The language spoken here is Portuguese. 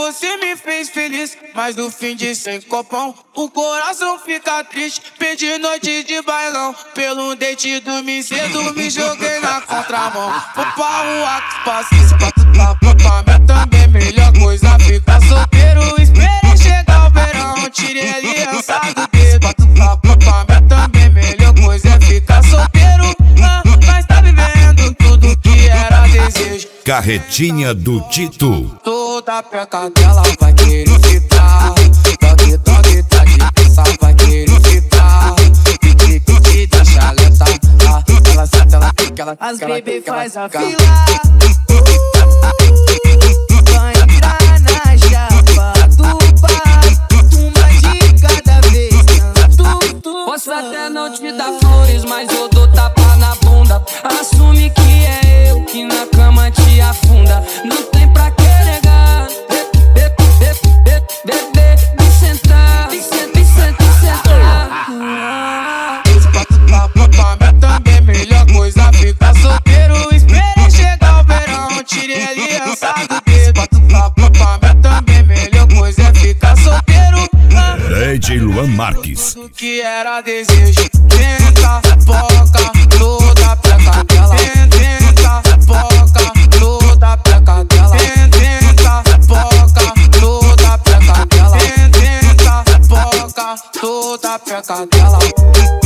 você me fez feliz, mas no fim de sem copão o coração fica triste. Perdi noite de bailão, pelo date dormi cedo, me joguei na contramão. Vou pra rua que paciência pra tu dar papamento também. Melhor coisa ficar solteiro, esperei chegar o verão. Tirei a aliança do dedo pra tu dar papamento também. Melhor coisa é ficar solteiro, mas tá vivendo tudo que era desejo. Carretinha do Tito. Toda peca dela vai querer ficar. Toque, toque, tá de pensar, vai querer ficar. Piti, piti, da chaleta. Ela senta, ela fica, ela as baby faz a fila. Vai entrar na japa do bar, uma de cada vez. Posso até não te dar flores, mas eu dou tapa na bunda. Assume que é eu que na cama te afunda. Não tem pra que negar. Bebê, me sentar, me sentar. Se pra tu dar papamento também. Melhor coisa ficar solteiro, esperei chegar o verão. Tirei a aliança do dedo. Pra tu dar papamento também. Melhor coisa é ficar solteiro. DJ Luan Marques. Tudo que era desejo. Tenta, foca, toda peca dela. Tenta, foca, toda peca dela. Tenta, foca, toda peca dela. Tenta, foca, toda peca dela.